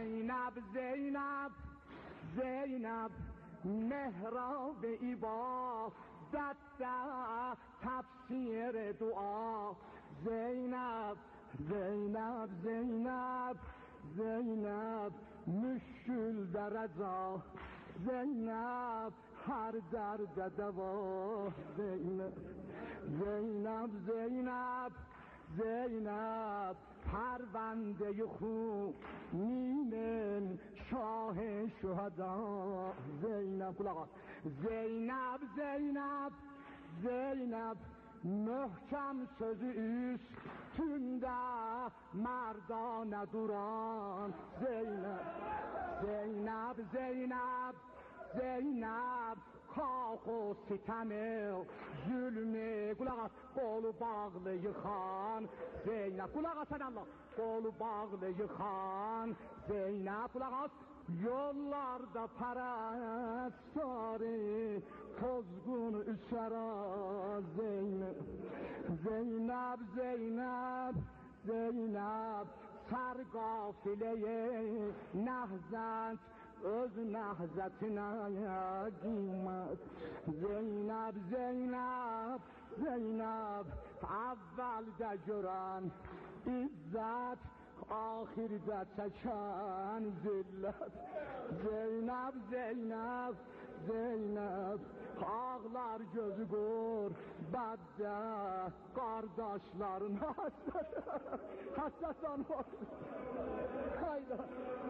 زینب زینب زینب محراب عبادت تفسیر دعا زینب زینب زینب زینب مشکل در رضا زینب هر درد دوا زینب زینب زینب زینب پرونده خونین شاه شهدا زینب زینب زینب زینب محکم sözü üstünde merdane duran Zeynep Zeynep Zeynep Zeynep kalk o sitemi zulmü kulak at kolu bağlı yıkan Zeynep kulak at Allah kolu bağlı yıkan Zeynep kulak at yollarda perestari tozgun üsera Zeynep Zeynep Zeynep Zeynep sar gafileye nehzet öz nehzetine giymet Zeynep Zeynep Zeynep evvelde gören izzet ahirde çeken zillet Zeynep Zeynep Zeynep ağlar gözü gör badde kardeşlerin hasretten var hayda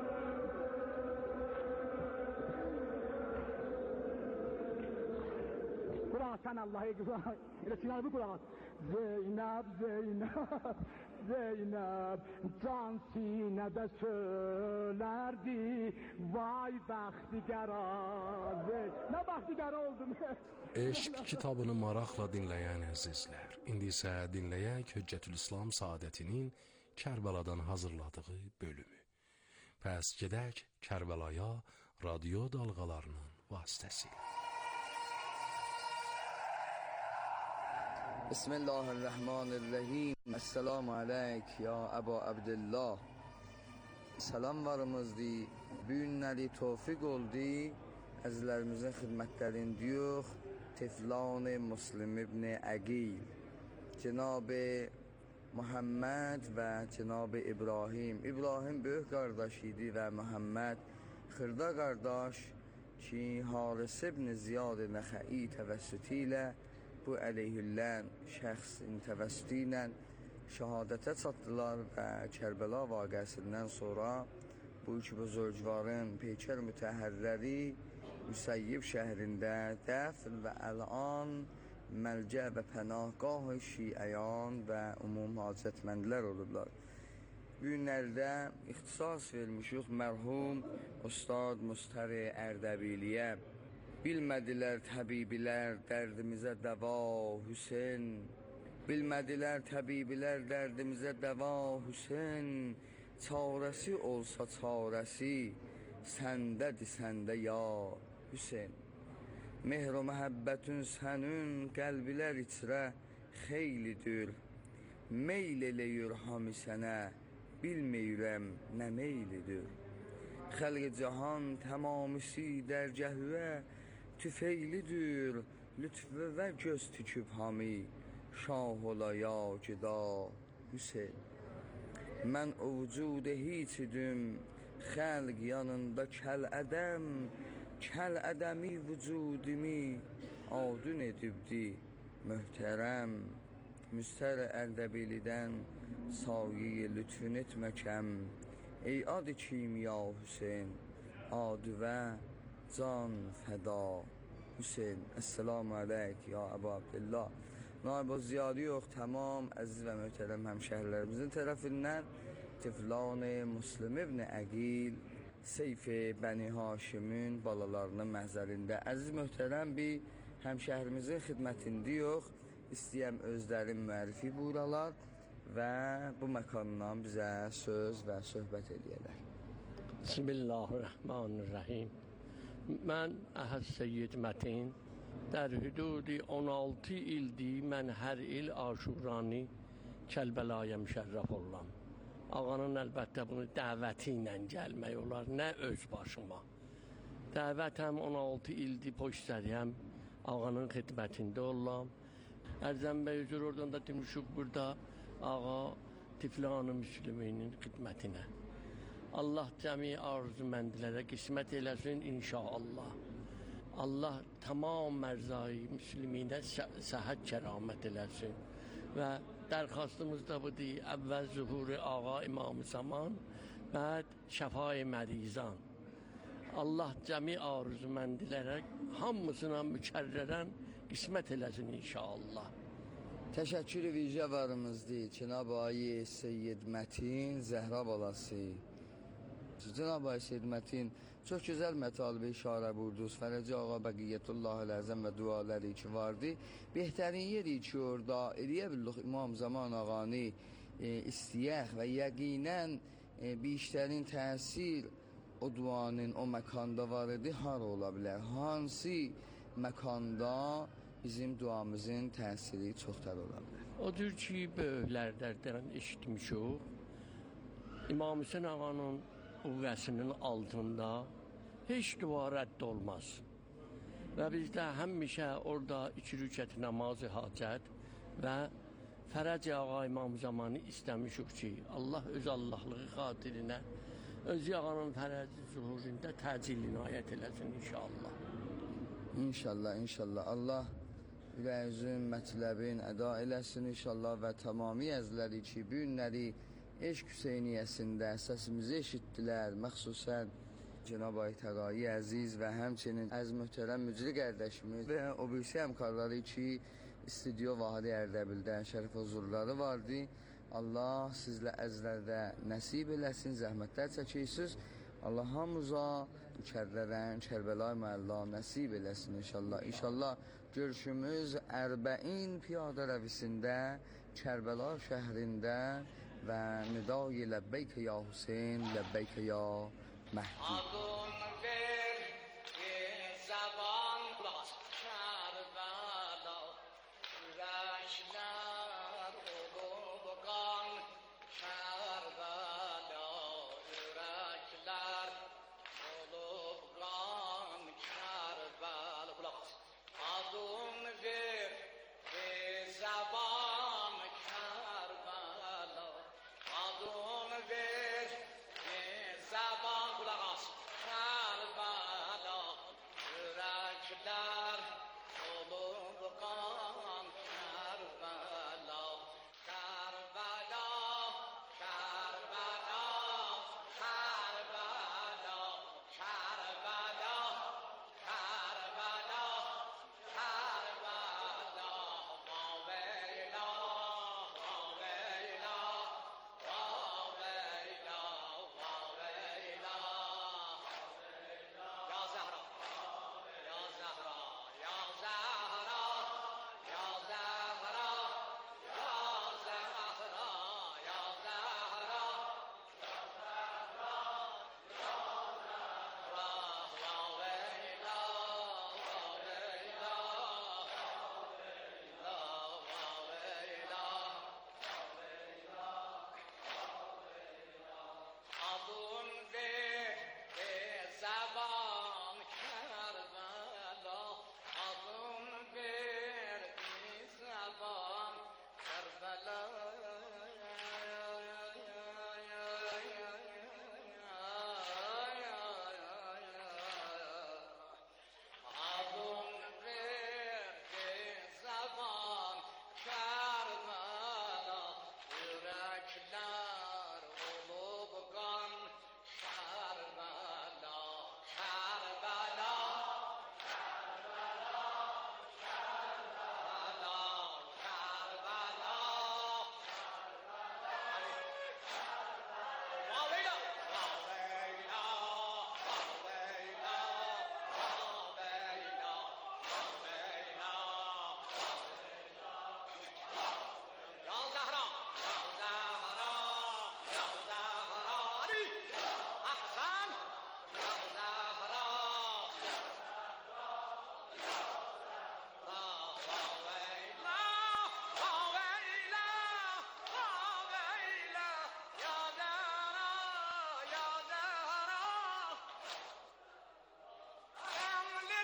kulak sen Allah'a güzel ile sinarı kulak Zeynep Zeynep Zeynep can sinede söylerdi vay baxtigara ne baxtigara oldum Eşq kitabını maraqla dinləyən əzizlər, indi isə dinləyək Hüccətülislam Saadətinin Kərbəladan hazırladığı bölümü. Pəs gedək Kərbəlaya radio dalğalarının vasitəsilə. Bismillahirrahmanirrahim. Esselamu aleyk ya Ebu Abdillah. Salam varımızdı. Bu günləri tövfiq oldu. Əzizlərimizin xidmətlərində yox. Tiflan-ı Müslim ibn Əqil, Cənab-ı Muhammed və Cənab-ı İbrahim. İbrahim böyük qardaş idi və Muhammed xırda qardaş ki, Haris ibn Ziyad Nəxəi təvəssütü ilə bu əleyhüllən şəxsin təvəssütü ilə şəhadətə çatdılar və Kərbəla vaqiəsindən sonra bu iki buzurgvarın peykər mütəhərrəri Müsəyyib şəhrində dəfn və əlan məlcə və pənahgah şiəyan və umum hacətməndlər olurlar. Bu günlərdə ixtisas vermişik mərhum Ustad Mustari Ərdəbiliyə. Bilmədilər təbibilər dərdimizə dəva Hüseyn. Bilmədilər təbibilər dərdimizə dəva Hüseyn. Çarəsi olsa çarəsi səndədir səndə ya Hüseyn. Mehr o məhəbbətün sənin qəlbilər içrə xeylidir. Meyl eləyir hami sənə bilməyirəm nə meylidir. Xəlq-i cahan tamamisi dərgəhvə tüfeylidir. Lütfü və göz tüküb hami şah ola ya cida Hüseyn. Mən o vücudə hiç idim, xəlq yanında kəl-ədəm, kəl-ədəmi vücudimi adün edibdi möhtərəm. Müstər Ərdəbilidən sayi lütfün etməkəm, ey adı kimya Hüseyn, adı və can fəda Hüseyn. Esselamu aleyk ya Ebu Abdillah. Naib o ziyadi yox, tamam əziz və möhtərəm həmşəhərlərimizin tərəfindən Tiflan-ı Müslim ibn Əqil Seyf-i Bəni Haşimin balalarının məhzərində əziz möhtərəm bir həmşəhərimizin xidmətində yox, istəyəm özlərin müəllifi buralar və bu məkandan bizə söz və söhbət edəyələr. Bismillahirrahmanirrahim. Mən Əhəd Seyyid Mətin در حدود 16 ildir mən hər il Aşurani Kərbəlayı müşərrəf olam. Ağanın əlbəttə bunu dəvəti ilə gəlmək olar, nə öz başıma. Dəvətəm 16 ildir poçtəriyəm, ağanın xidmətində olam. Ərzənbəy hüzur oradan da demişik burada ağa Tiflan-ı Müslüminin xidmətinə. Allah cəmi arzuməndlərə qismət eləsin inşallah. Allah tamam mərzai müslüminə səhət kəramət eləsin. Və dərxastımız da budur, əvvəl zuhuri ağa İmam-ı Zaman, bəd şəfai mərizan. Allah cəmi arzuməndlərə hamısına mükərrərən qismət eləsin inşallah. Təşəkkür vicə varımızdır Cenab-ı Ayi Seyyid Mətin Zəhra balası. Cenab-ı Ayi Seyyid Mətin çox gözəl mətalibə işarə burdunuz. Fərəci ağa Bəqiyyətullahı Əzəm və duaları ki vardı. Behtərin yeri ki orada eləyə bildik İmam Zaman ağanı istəyək və yəqinən bir təsir o duanın o məkanda var idi. Har ola bilər? Hansı məkanda bizim duamızın təsiri çoxdur ola bilər? Odur ki, böyüklərdən eşitmişik. İmam Hüseyin ağanın qüvvəsinin altında heç dua rədd olmaz. Və bizdə həmişə orada 2 rükət namazı hacət və Fərəc ağa İmam Zamanı istəmişik ki, Allah öz Allahlığı xatirinə öz ağanın fərəci zuhurunda təcil inayət eləsin inşallah. İnşallah, inşallah. Allah ürəyimizin mətləbin əda eləsin inşallah və tamami əzləri ki, bu günləri eşq Hüseyniyyəsində səsimizi eşitdilər, məxsusən Cenab-ı Aytəqayi əziz və həmçinin əz möhtərəm mücri qardaşımız və o birisi həmkarları ki, studio Vahidi Ərdəbildən şərif huzurları vardı. Allah sizlə əzlərdə nəsib eləsin, zəhmətlər çəkirsiniz. Allah hamıza mükərrərən Kərbəla Məhəllə nəsib eləsin inşallah. İnşallah görüşümüz Ərbəin piyada rəvisində Kərbəla şəhrində və nidai ləbbeykə ya Hüseyin, ləbbeykə ya Məhdi.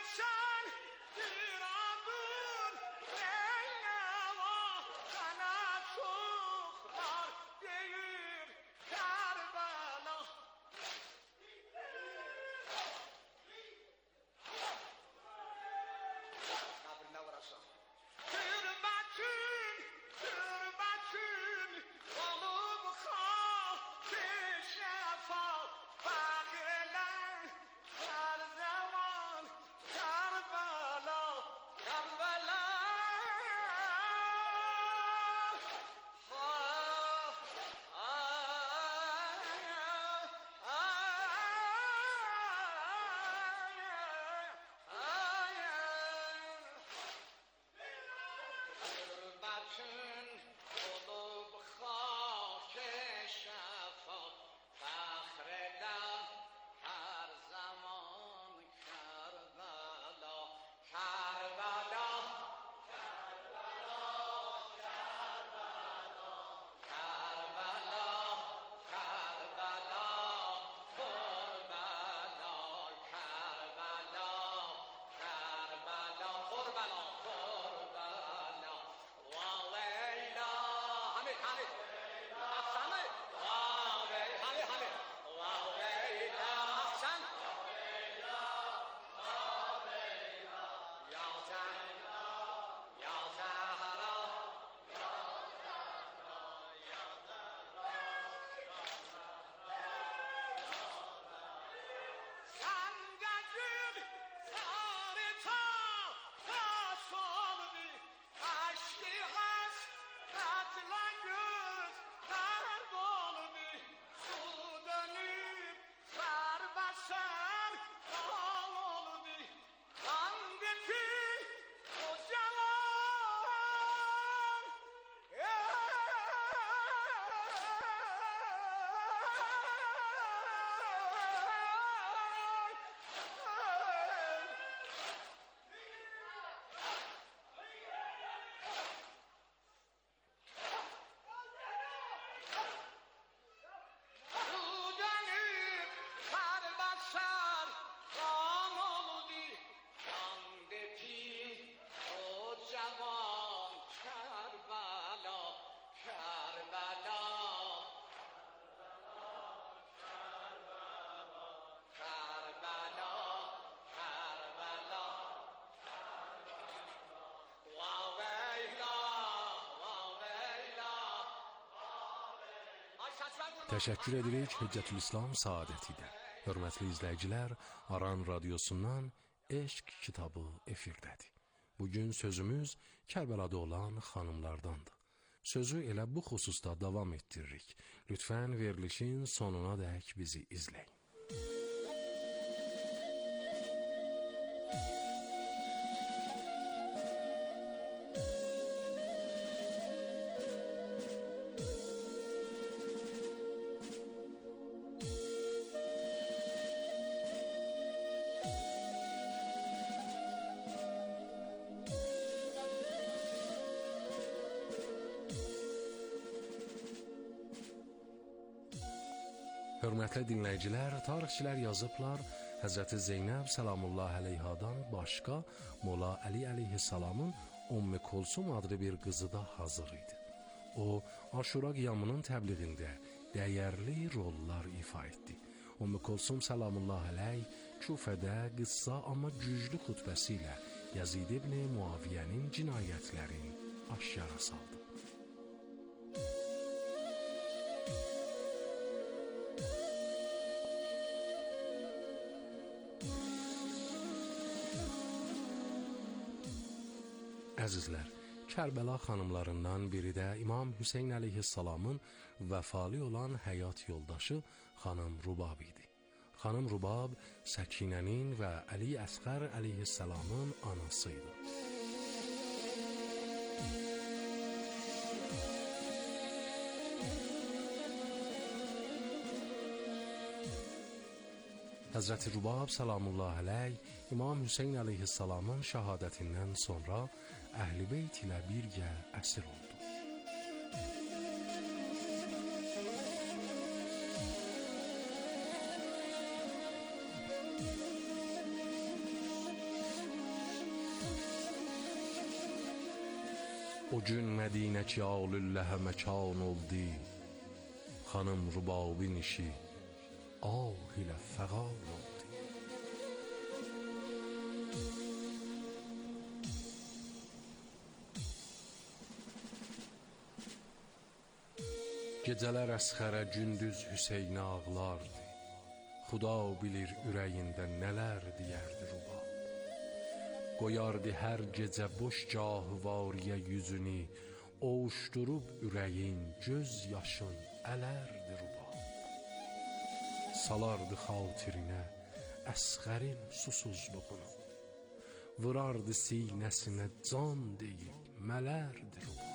Təşəkkür edirik Hüccətülislam Saadətidə. Hörmətli izləyicilər, Aran Radiosundan Eşq kitabı efirdədir. Bugün sözümüz Kərbəlada olan xanımlardandır. Sözü elə bu xüsusda davam etdiririk. Lütfən verilişin sonuna dək bizi izləyin. Hörmətli dinləyicilər, tarixçilər yazıblar, Həzrəti Zeynəb səlamullah əleyhadan başqa Mola Əli əleyhissalamın Ümmü Kulsum adlı bir qızı da hazır idi. O, Aşura qiyamının təbliğində dəyərli rollar ifa etdi. Ümmü Kulsum səlamullah əleyh Küfədə qıssa amma güclü xutbəsi ilə Yazid ibn Muaviyyənin cinayətlərini aşkara saldı. Əzizlər, Kərbəla xanımlarından biri də İmam Hüseyn əleyhissalamın vəfalı olan həyat yoldaşı xanım Rubab idi. Xanım Rubab Səkinənin və Əli Əsqər əleyhissalamın anası idi. Həzrəti Rubab salamullah əleyh İmam Hüseyn əleyhissalamın şəhadətindən sonra Əhl-i Beyt ilə birgə əsir oldu. O gün Mədinə ki alülləhə məkan oldu, xanım rubabin işi ah ilə fəqan oldu. Gecələr Əsxərə, gündüz Hüseynə ağlardı. Xuda bilir ürəyində nələr deyərdi rubab. Qoyardı hər gecə boş cahivariyə yüzünü, ovuşdurub ürəyin, göz yaşın ələrdi rubab. Salardı xatirinə Əsxərin susuzluğunu, vurardı sinəsinə can deyib mələrdi rubab.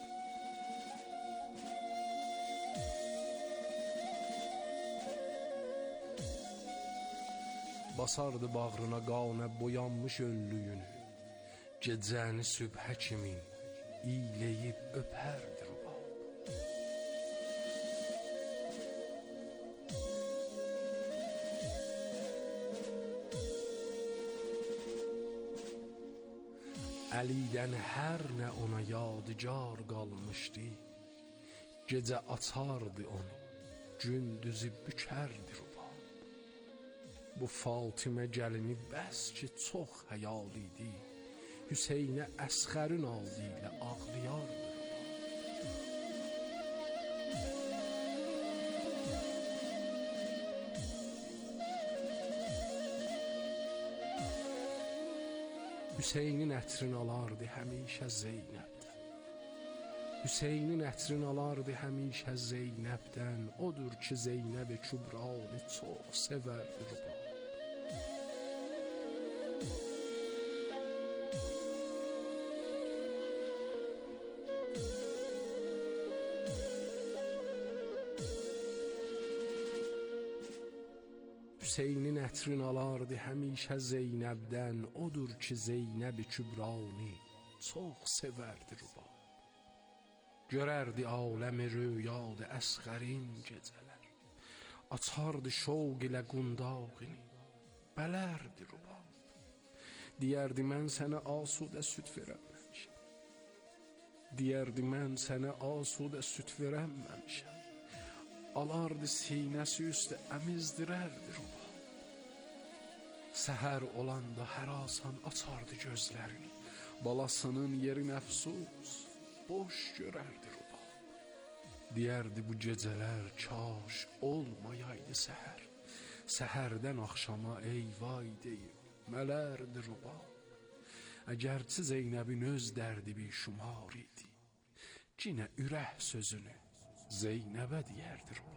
Basardı bağrına qanə boyanmış önlüyünü, gecəni sübhə kimi iyləyib öpərdi rubab. Əlidən hər nə ona yadigar qalmışdı, gecə açardı onu, gündüzü bükərdi rubab. Bu Fatimə gəlini bəs ki çox həyal idi, Hüseynə Əsxərin aldı ilə ağlayardı. Hüseynin ətrini alardı həmişə Zeynəbdən, Hüseynin ətrini alardı həmişə Zeynəbdən, odur ki Zeynəb-i Kübranı çox sevərdi rubab. Hüseynin ətrini alardı həmişə Zeynəbdən, odur ki Zeynəb-i Kübranı çox sevərdi rubab. Görərdi aləmi rüyada Əsxərin gecələr, açardı şovq ilə qundağını, bələrdi rubab. Deyərdi mən sənə asudə süt verəməmişəm, deyərdi mən sənə asudə süt verəməmişəm, alardı sinəsi üstə əmizdirərdi rubab. Səhər olanda hər asan açardı gözlərini, balasının yerin əfsus boş görərdi rubab. Deyərdi bu gecələr kaş olmayaydı səhər, səhərdən axşama eyvay deyib mələrdi rubab. Əgərçi Zeynəbin öz dərdi bir şumar idi, cinə ürək sözünü Zeynəbə deyərdi rubab.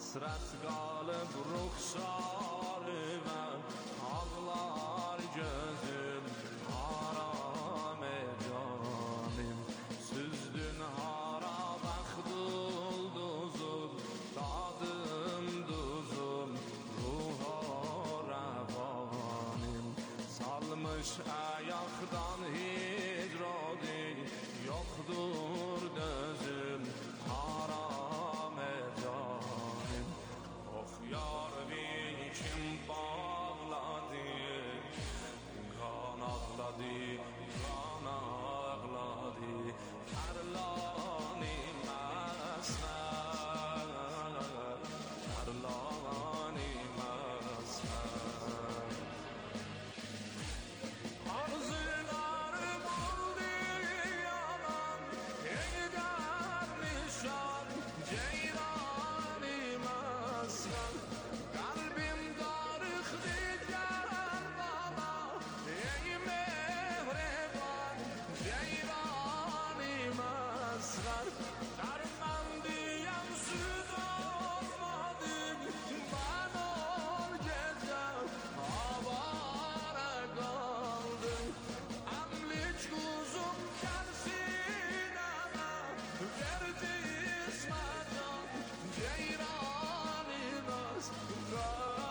hasret qalıb ruxsarı mən ağlar gözüm haram canım süzdün hara baxdul duzum dadım duzum ruha rəvanım salmış ayaqdan hicrodi yoxdur dözüm haram canım oh yar beni kim bağladı kan ağladı kan ağladı karlanim aslan karlanim aslan arzularım oldu yalan Eğer nişan ceyranim aslan kalbim darıktı gel bana ey mehreban ceyranim aslan derman diyen süt olmadım ben ol gece avara kaldım amliç kuzum gelsin ana verdi ismadan ceyranim aslan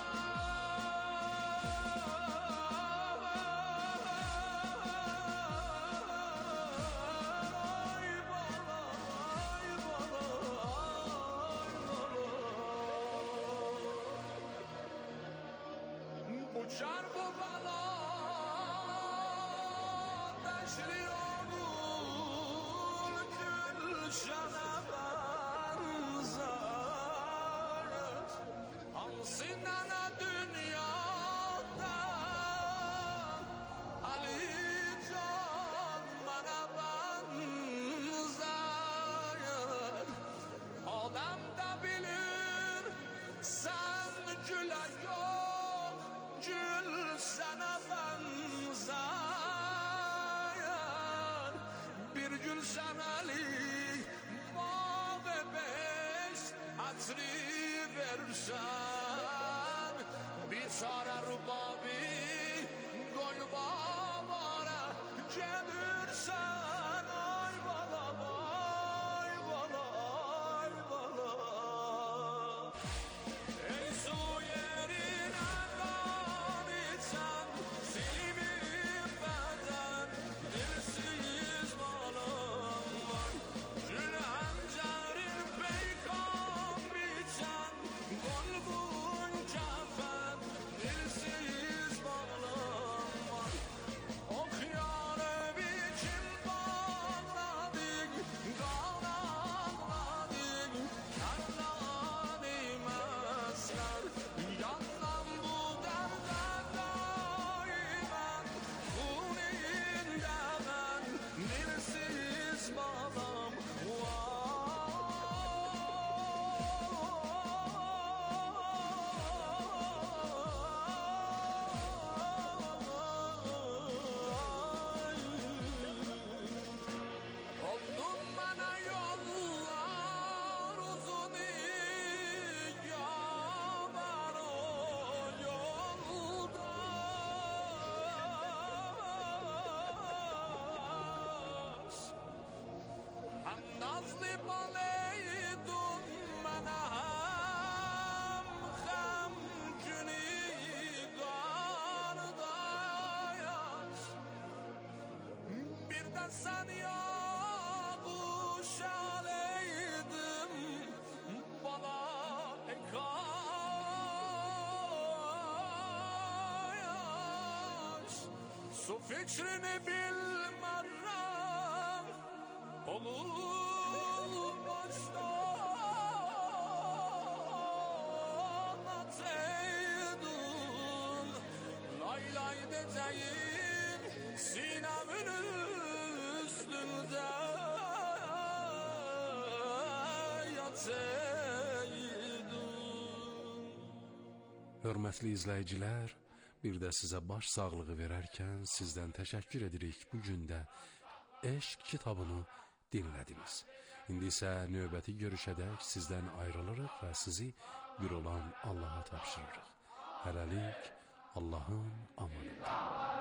ay bala ay bala ay bala uçar bu bala taşlı olur gülşana benzer alsın ana dünyada Ali Can bana benzer adam da bilir sen güle yok gül sana benzer bir gül seneli bağ beş hatri versen bir çare rubabi gol babara gelirsen ay bala ay bala ay bala ey su yerine kan içen silivim beden dilsiz balım var Gül hancerin peykan biçen golbun kefen dilsiz balım var Ok yarı biçim bağladık kan ağladık karlanim esler yandan bu derde daimen huninde ben dilsiz balım Oldum bana yollar uzun yaman o yoldaş Hem nazlı baleydun bana hem günü kardeş Bir de sen yağış aleydim bana ekayaş Su fikrini bilmem olur baştan ateydun Lay lay detayın sinemin üstünde yateydun Hörmətli izləyicilər, bir də sizə baş sağlığı verərkən sizdən təşəkkür edirik bu gündə Eşq kitabını dinlədiniz. İndi isə növbəti görüşədək sizdən ayrılırıq və sizi bir olan Allaha tapşırırıq. Hələlik Allahın amanıdır.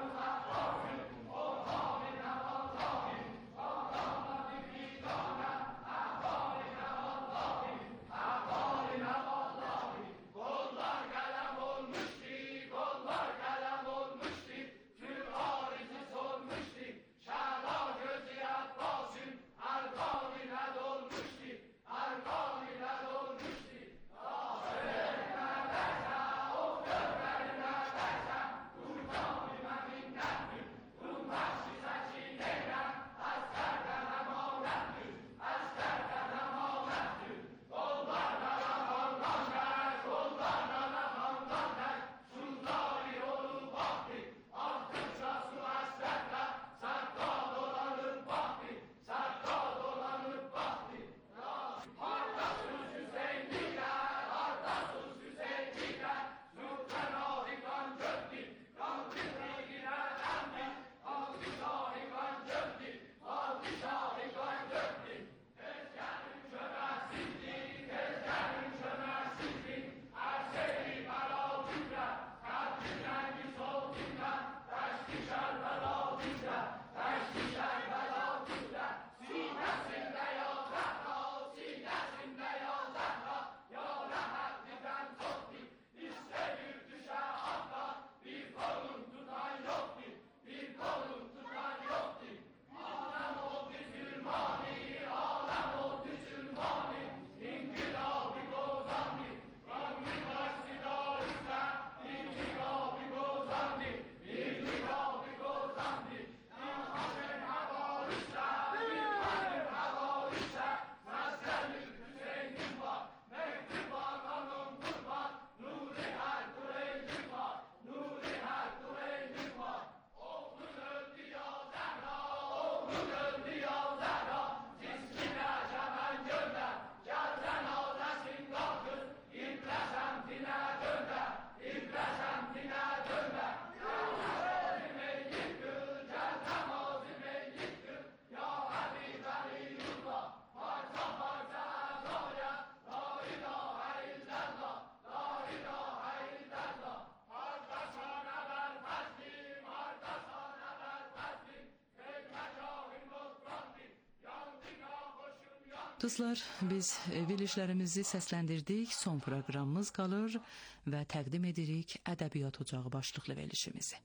Dostlar, biz verilişlərimizi səsləndirdik, son proqramımız qalır və təqdim edirik Ədəbiyyat Ocağı başlıqlı verilişimizi.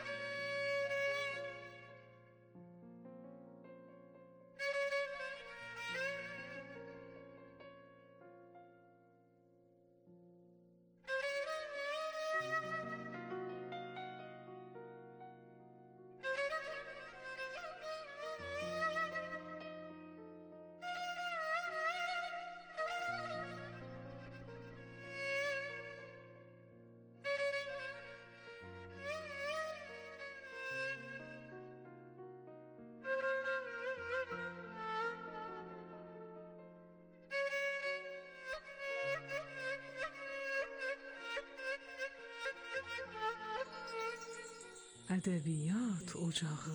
Ədəbiyyat Ocağı.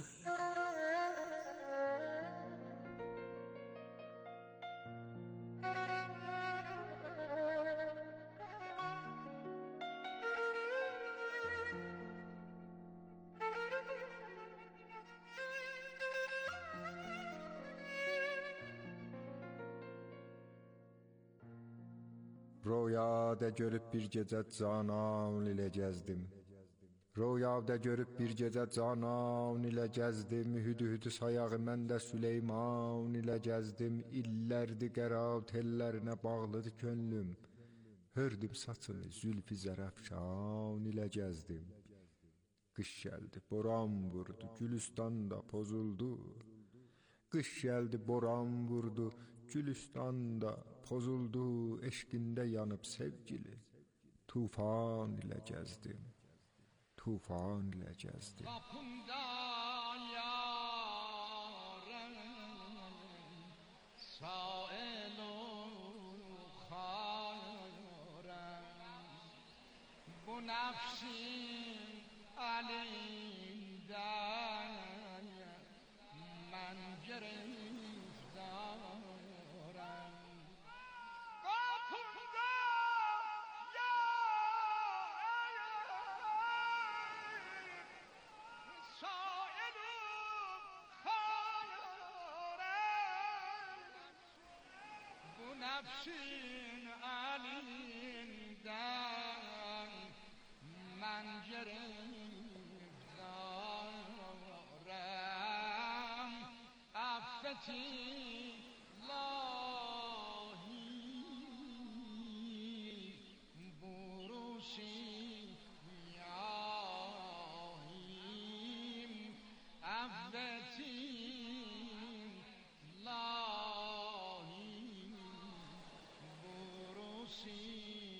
Rüyada görüp bir gecə canan ilə gəzdim. Rüyada görüp bir gecə canan ilə gəzdim. Hüdü sayağı məndə Süleyman ilə gəzdim. İllərdi qərat ellərinə bağlıdı könlüm. Hördüm saçını zülfü zərəfşan ilə gəzdim. Qış gəldi, boran vurdu, Gülüstan da pozuldu. Qış gəldi, boran vurdu, Gülüstan da pozuldu. Eşqində yanıb sevgili, tufan ilə gəzdim. Tufan ilə gəzdim. Kapımda yarım sail-u xarım. Bu nefsin elinden mən giriftarım. کفشین علیندن من گرفتارم افتی لاهی بروشی یاهیم افتی لاهی بروشی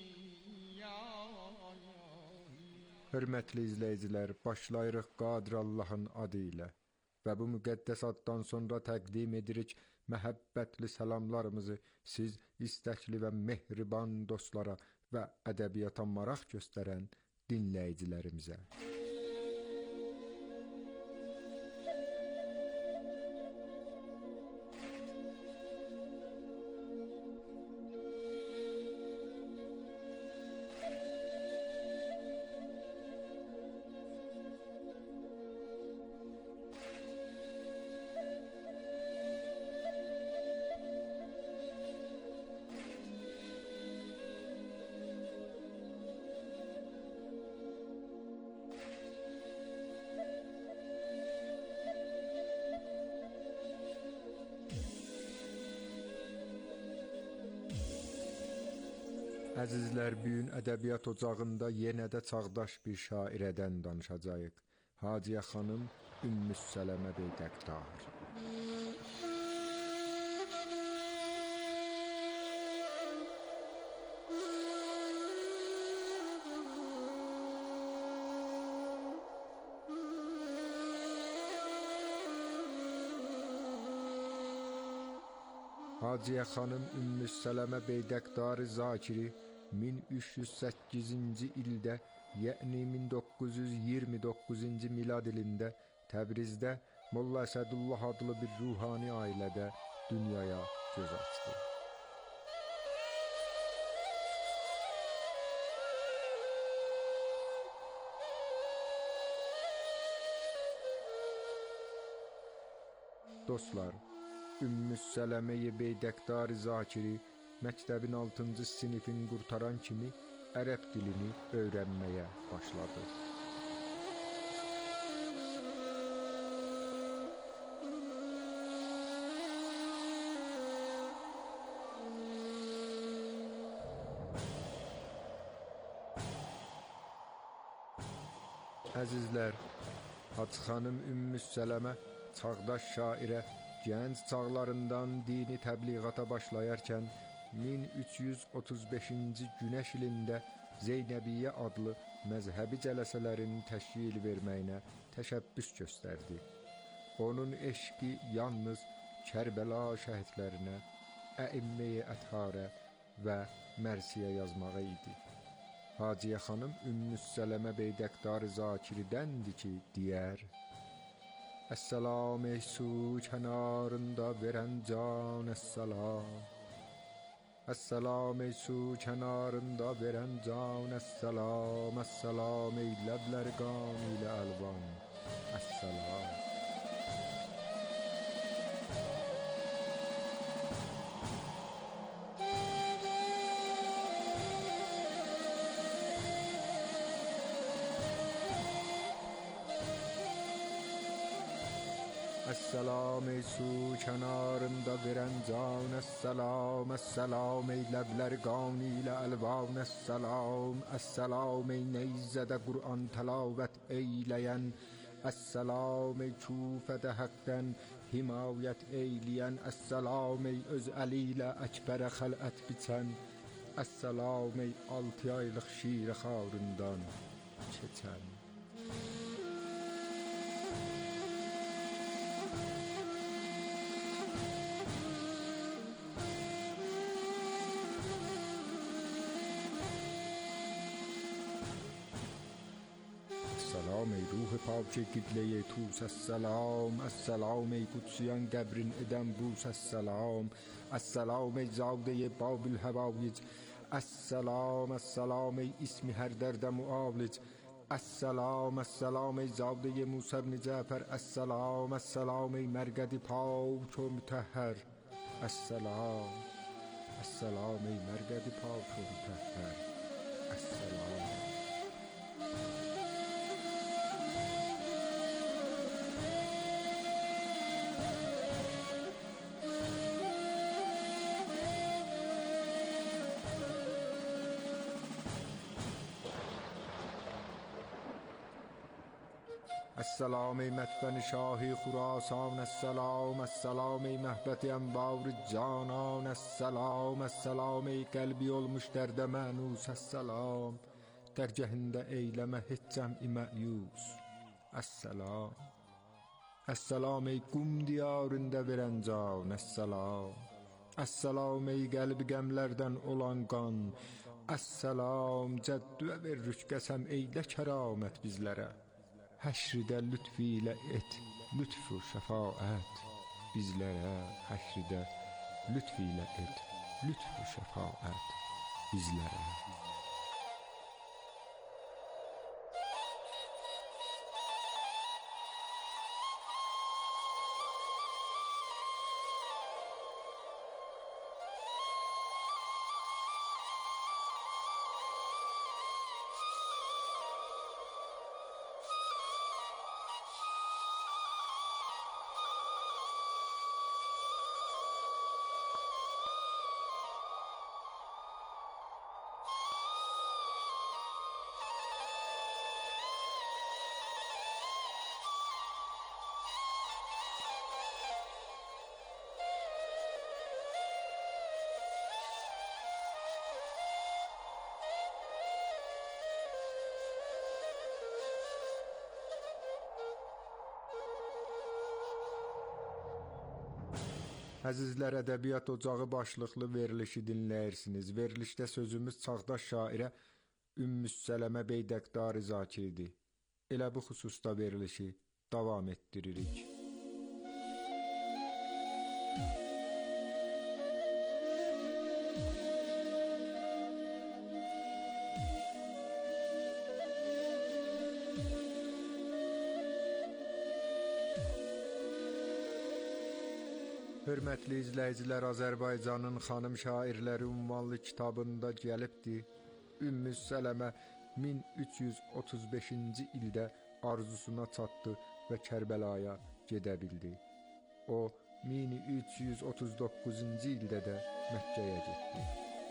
Hörmətli izləyicilər, başlayırıq Qadir Allahın adı ilə və bu müqəddəs addan sonra təqdim edirik məhəbbətli salamlarımızı siz istəkli və mehriban dostlara və ədəbiyyata maraq göstərən dinləyicilərimizə. Əzizlər, bu gün ədəbiyyat ocağında yenə də çağdaş bir şairədən danışacağıq. Hacıyə xanım Ümmü Sələmə Beydəqdar. Hacıyə xanım Ümmü Sələmə Beydəqdar Zakiri 1308-ci ildə, yəni 1929-cu milad ilində Təbrizdə Molla Əsədullah adlı bir ruhani ailədə dünyaya göz açdı. Dostlar, Ümmü Sələmə Beydəqdar Zakiri məktəbin 6-cı sinifini qurtaran kimi ərəb dilini öyrənməyə başladı. Əzizlər, Hacı xanım Ümmü Sələmə çağdaş şairə gənc çağlarından dini təbliğata başlayarkən 1335-ci günəş ilində Zeynəbiyyə adlı məzhəbi cələsələrin təşkil verməyinə təşəbbüs göstərdi. Onun eşqi yalnız Kərbəla şəhidlərinə, Əimməyə Ətharə və Mərsiyə yazmağı idi. Hacıyə xanım Ümmü Sələmə Beydəqdar Zakiridəndir ki, deyər: Əssalam ey su kənarında verən can əssalam. Əssalam ey su kənarında verən can əssalam. Əssalam ey ləblər qan ilə əlvan. Əssalam. Əssalam ey su kənarında verən can əssalam. Əssalam ey ləblər qan ilə əlvan əssalam. Əssalam ey neyzədə Qur'an təlavət eyləyən. Əssalam ey küfədə həqqən himayət eyləyən. Əssalam ey öz əli ilə əkbərə xələt biçən. Əssalam ey 6 aylıq şirə xarından keçən. Əssalam ey ruh pak qibləyə tus əssalam. Əssalam ey qudsiyan qəbrin edən bus əssalam. Əssalam ey zavdəyə babil həvayic. Əssalam, əssalam ey ismi hər dərdə muavlic. Əssalam, əssalam ey zavdəyə Musa ibn Cəfər. Əssalam, əssalam ey mərqədi pak و mütəhhər. Əssalam. السلام ای مرگد پاک و مطهر السلام. السلام ای مدفن شاهی خراسان السلام. السلام ey məhbət envar canan السلام. السلام ey qəlbi olmuş dərdə mənus السلام. Dərgəhində eyləmə heç cəmi məyus السلام. السلام ey qum diyarında verən can السلام. السلام ey qəlbi qəmlərdən olan qan السلام. Cəddüə verrük qəsəm eylə kəramət bizlərə. Həşridə lütf ilə et lütf-u şəfaət bizlərə. Həşridə lütf ilə et lütf-u şəfaət bizlərə. Əzizlər, Ədəbiyyat Ocağı başlıqlı verilişi dinləyirsiniz. Verilişdə sözümüz çağdaş şairə Ümmü Sələmə Beydəqdar Zakiridir. Elə bu xüsusda verilişi davam etdiririk. Hörmətli izləyicilər, Azərbaycanın xanım şairləri ünvanlı kitabında gəlibdir. Ümmü Sələmə 1335-ci ildə arzusuna çatdı və Kərbəlaya gedə bildi. O 1339-cu ildə də Məkkəyə getdi.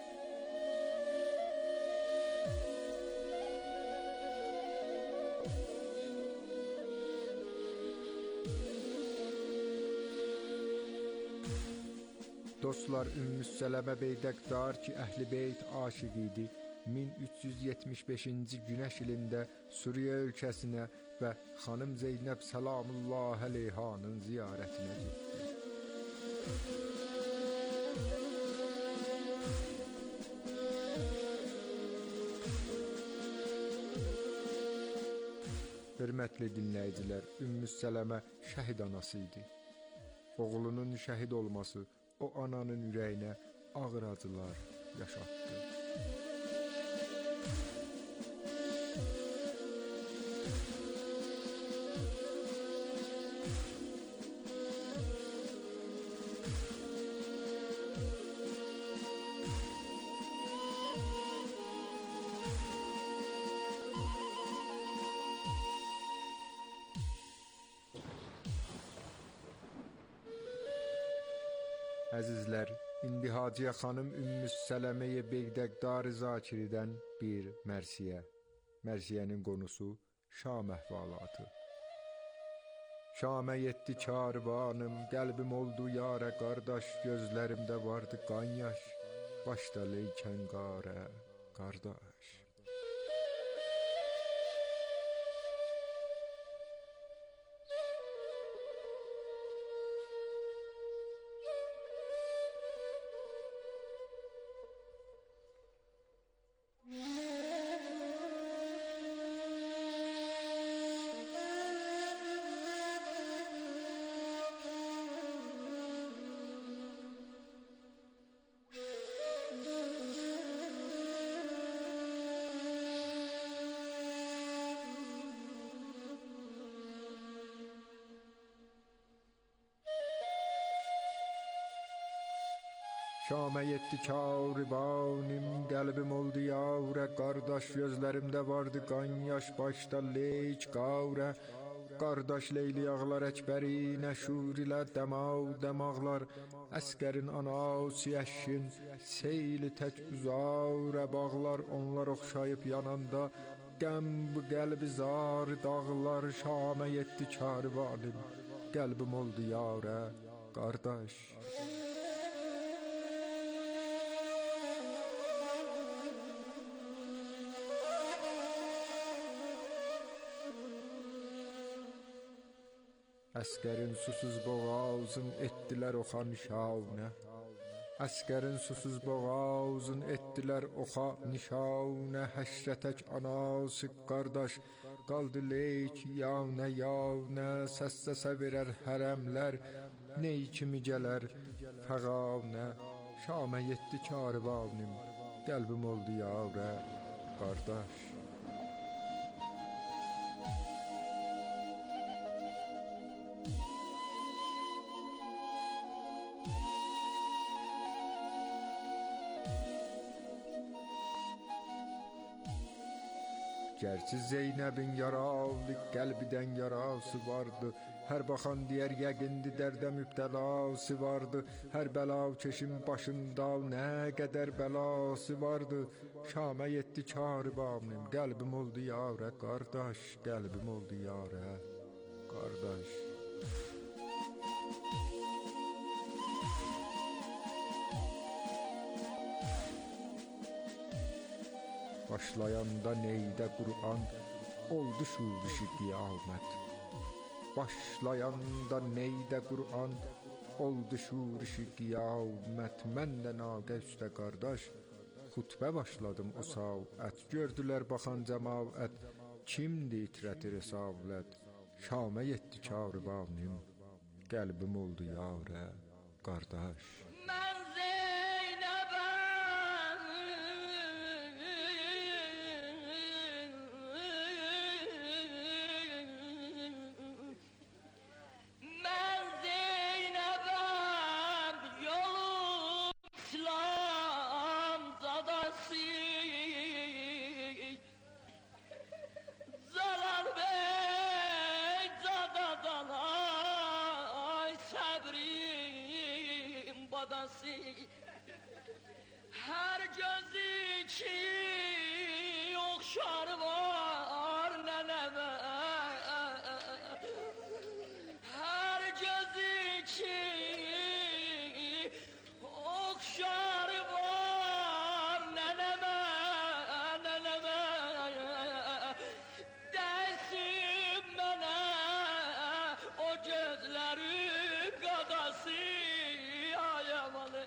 Dostlar, Ümmü Sələmə Beydəqdar ki, Əhl-i Beyt aşiq idi, 1375-ci günəş ilində Suriyə ölkəsinə və xanım Zeynəb Səlamullah əleyhanın ziyarətinə getdi. Hörmətli dinləyicilər, Ümmü Sələmə şəhid anası idi. Oğlunun şəhid olması o ananın ürəyinə ağır acılar yaşatdı. Əzizlər, indi Hacıya xanım Ümmü Sələməyə Beydəqdar Zakiridən bir mərsiyə. Mərsiyənin qonusu Şam əhvalatı. Şamə yetdi karvanım, qəlbim oldu yarə qardaş, gözlərimdə vardı qan yaş, başda leykən qarə qardaş. Şamə yetdi karibanim, qəlbim oldu yavre. Qardaş gözlərimdə vardı qan yaş, başda leyç qavrə. Qardaş Leyli ağlar əkbərinə, şur ilə dəmağlar. Əskərin anası əşin, seyli tək uzarə bağlar. Onlar oxşayıb yananda, qəm bu qəlbi zar dağlar. Şamə yetdi karibanim, qəlbim oldu yarə, qardaş. Əskərin susuz boğazın etdilər oxa nişanə. Əskərin susuz boğazın etdilər oxa nişanə. Həşrətək anası qardaş qaldı leyk yanə yanə. Səs-səsə verər hərəmlər, ney kimi gələr fəqanə. Şamə yetdi karibanim, qəlbim oldu yarə, qardaş. Gerçi Zeynəbin yaralı, qəlbidən yarası vardı. Hər baxan deyər yəqindi dərdə mübtəlası vardı. Hər bəla keşin başında nə qədər bəlası vardı. Şamə yetdi karibanim, qəlbim oldu yarə, qardaş. Qəlbim oldu yarə, qardaş. Başlayanda neydə Qur'an, oldu şuruşi qiyamət. Başlayanda neydə Qur'an, oldu şuruşi qiyamət. Mən də naqə üstə qardaş, xutbə başladım o saat. Gördülər baxan cəmaət, kimdi itrəti rəsalət. Şamə yetdi karibanim, qəlbim oldu yarə, qardaş. Her gözü ki okşar var neneme. Her gözü ki okşar var neneme, neneme. Dersin bana o gözleri kadası ayamalı.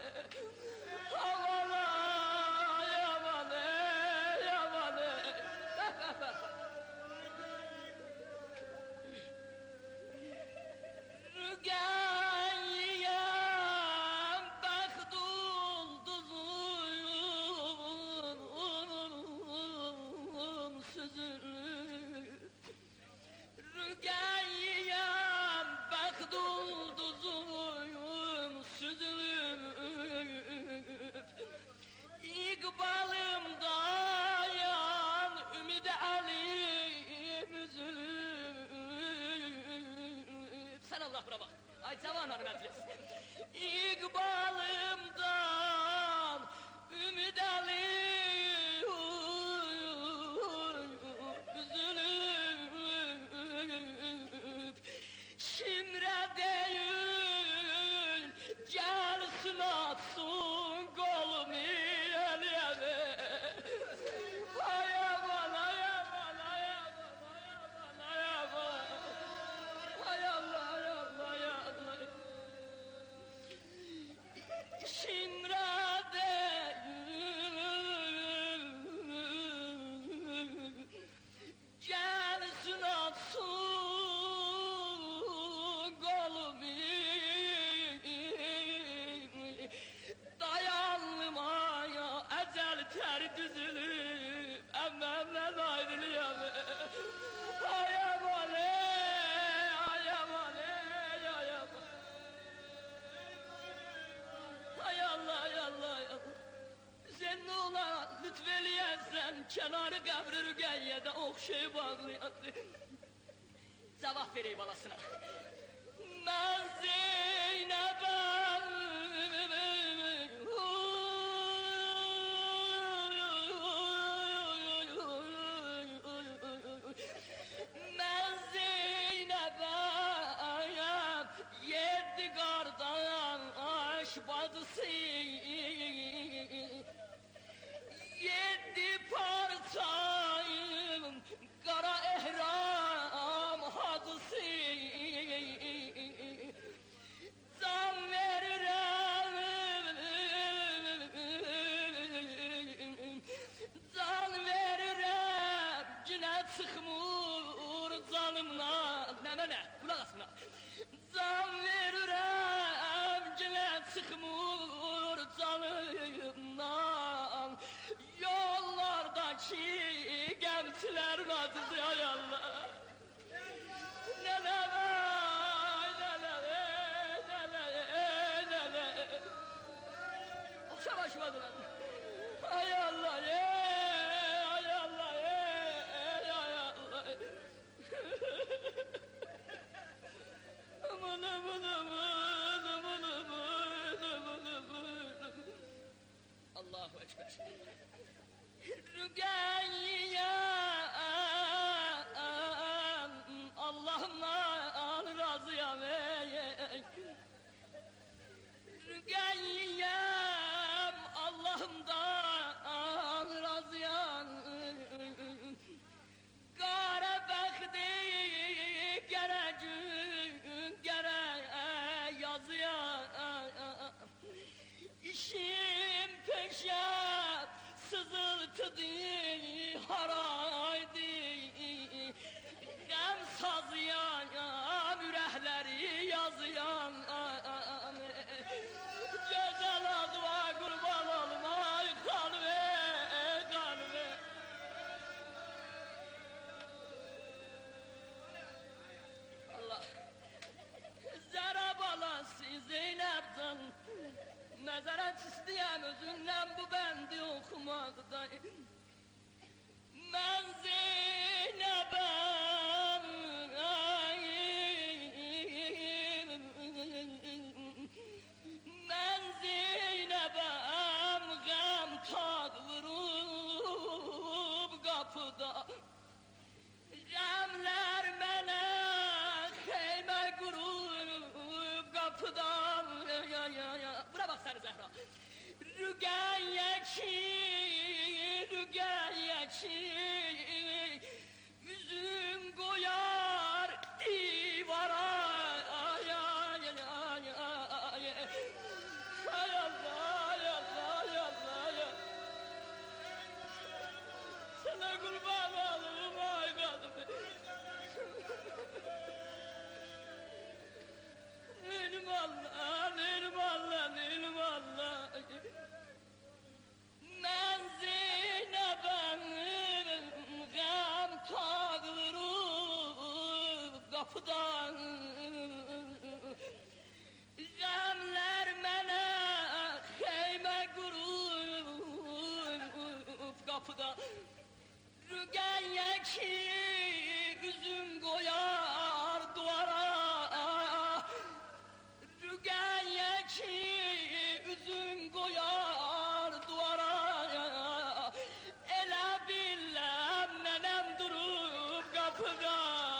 Ay zaman hürmetliyiz. İkbalımdan ümid alayım, üzülüp şimre değil, gelsin atsın kolumu elime. Ay aman, ay aman, ay aman, ay aman, ay aman. Ay Allah, ay Allah, ay Allah. kenarı qəbri Rüqəyyədə oxşayıb ağlayandı. Cavab vereyim balasına. Mən Zeynəbəm, mən Zeynəbəm, yedi qardaş bacısıyım, yedi parçayım, qara ehram hacısıyım, can verirəm, can verirəm, günə çıxmır canımdan, nə, qulaq asına, can verirəm, günə çıxmır canımdan, yollardakı gəmçilərin adıdır, ay Allah. Başmadılar. Ay Allah, ay Allah, ay Allah. Aman aman aman aman aman aman aman. Allahu Ekber. Rüqeyye Allah'ımdan razıyam ey. Rüqeyyem Allah'ımdan razıyam. Qara bəxti gərə gün gərə yazıya. İşim peşəm sızıltıdır haraydı. Qəm sazıyam ürəkləri yazıyam. Gözəl adıma qurban olmay qalbe, qalbe. Allah. Zərə balası Zeynəbcan, nəzərət istəyəm özündən bu bəndi oxumaqda. Mən Zeynəbəm, mən Zeynəbəm, qəm taq vurub qapıda. Qəmlər mənə xeymə qurub qapıdan. Bura bax səni Zəhra. Rüqəyyə ki, üzüm qoyar divara. Ay Allah. Sana qurban olum ay qadın. Nelim Allah. Mən Zeynəbəm, qəm tağırıb qapıdan. Qəmlər mənə xeymə qurub qapıdan. Rüqəyyə ki, üzüm qoyar duvara. Rüqəyyə ki, üzüm qoyar duvara. Elə billəm nənəm durub qapıda.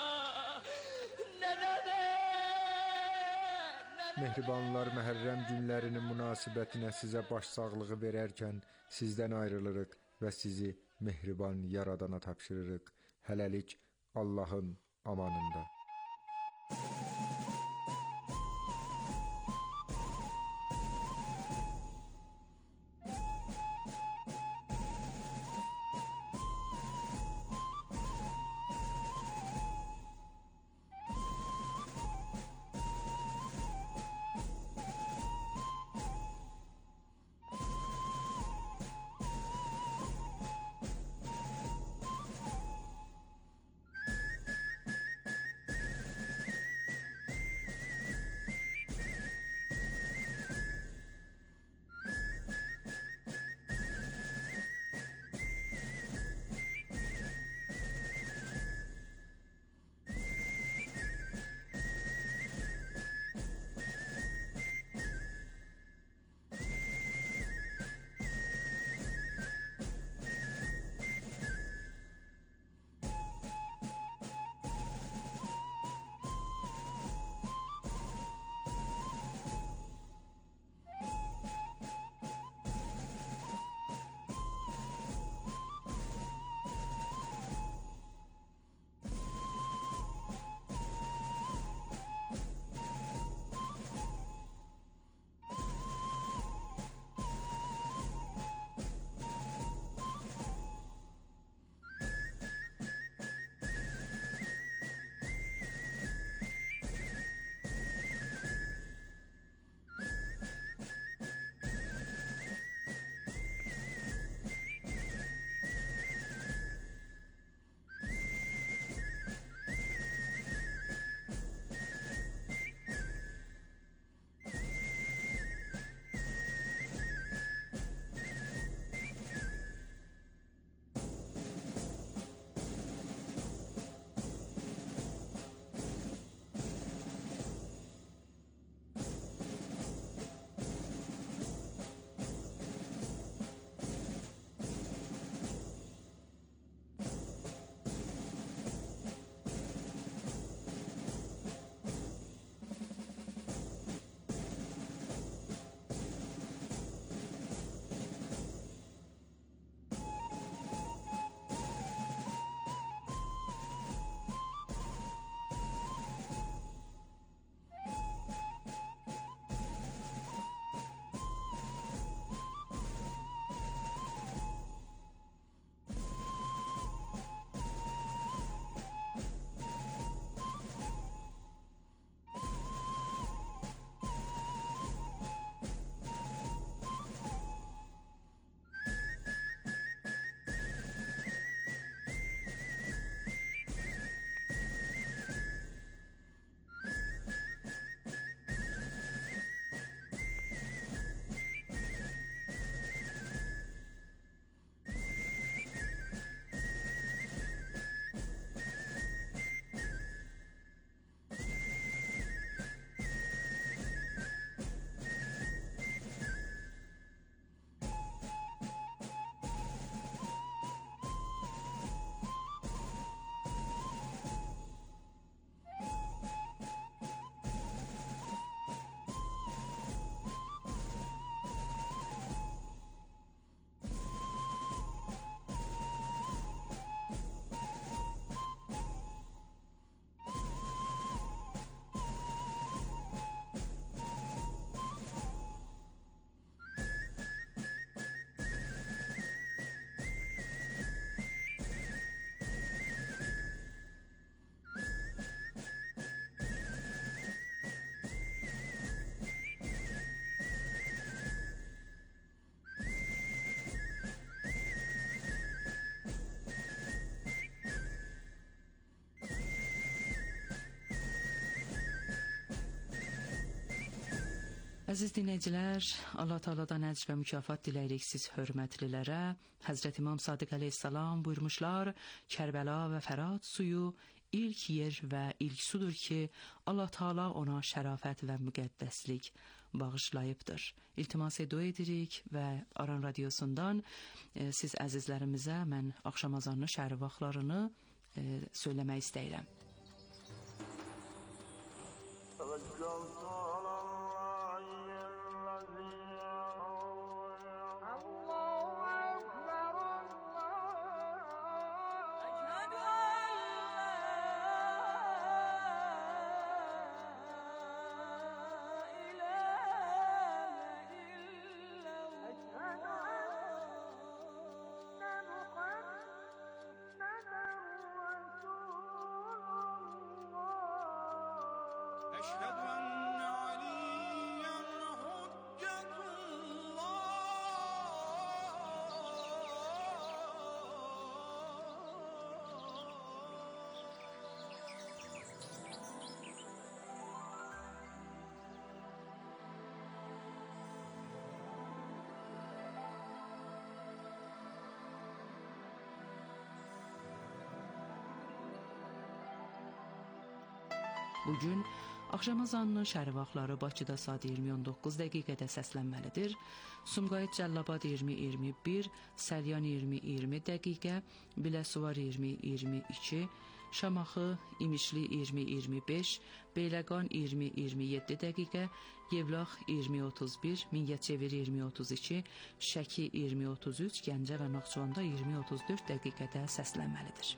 Mehribanlar Məhərrəm günlərinin münasibətinə sizə başsağlığı verərkən sizdən ayrılırıq və sizi mehriban Yaradana tapşırırıq. Hələlik Allahın amanında. Əziz dinləyicilər, Allah Taala'dan əcr və mükafat diləyirik siz hörmətlilərə. Həzrət İmam Sadiq əleyhissalam buyurmuşlar, Kərbəla və Fərat suyu ilk yer və ilk sudur ki, Allah Taala ona şərafət və müqəddəslik bağışlayıbdır. İltimas dua edirik və Aran Radiosundan siz əzizlərimizə mən axşam azanı şəhər vaxtlarını söyləmək istəyirəm. Bugün axşam azanının şəhər vaxtları Bakıda saat 20:19 dəqiqədə səslənməlidir. Sumqayıt Cəllabad 20:21, Səlyan 20:20 dəqiqə, Biləsuvar 20:22, Şamaxı, İmişli 20:25, Beyləqan 20:27 dəqiqə, Yevlax 20:31, Mingəçevir 20:32, Şəki 20:33, Gəncə və Naxçıvanda 20:34 dəqiqədə səslənməlidir.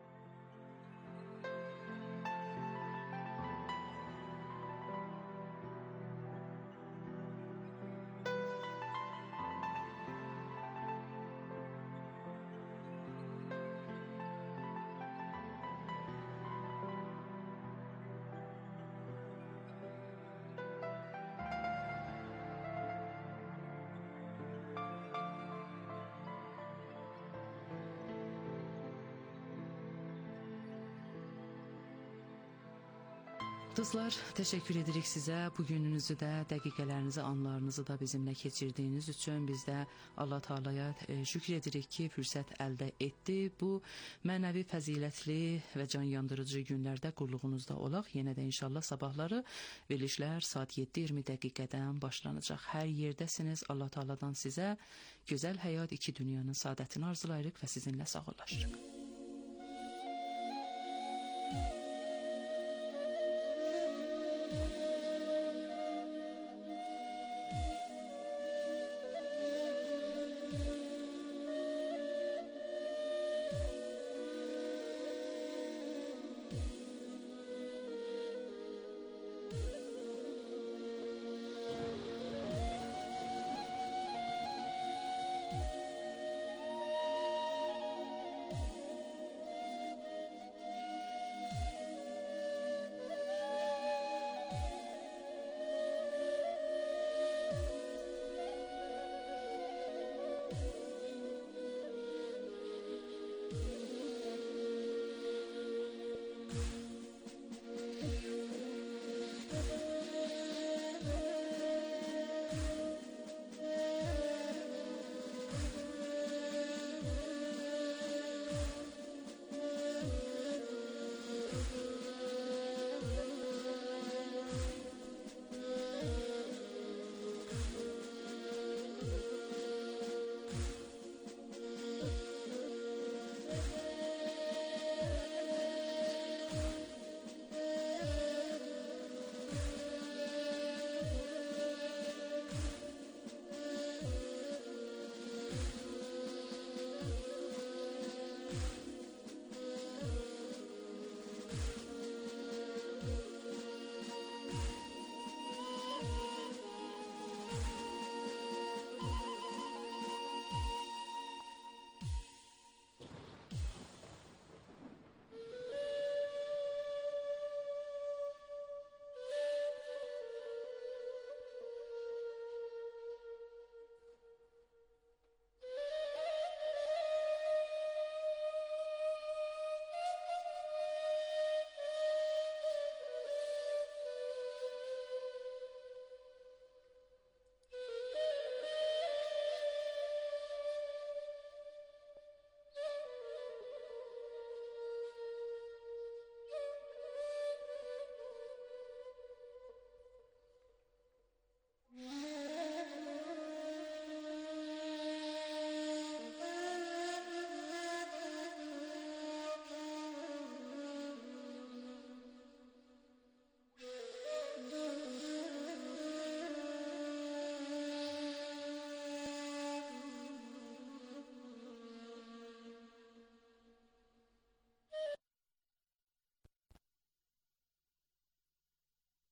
Dostlar, təşəkkür edirik sizə. Bu gününüzü də, dəqiqələrinizi, anlarınızı da bizimlə keçirdiyiniz üçün biz də Allah Taala'ya şükür edirik ki, fürsət əldə etdi. Bu mənəvi fəzilətli və can yandırıcı günlərdə qulluğunuzda olaq. Yenə də inşallah sabahları verilişlər saat 7:20 dəqiqədən başlanacaq. Hər yerdəsiniz. Allah Taala'dan sizə gözəl həyat, iki dünyanın saadətini arzulayırıq və sizinlə sağollaşırıq.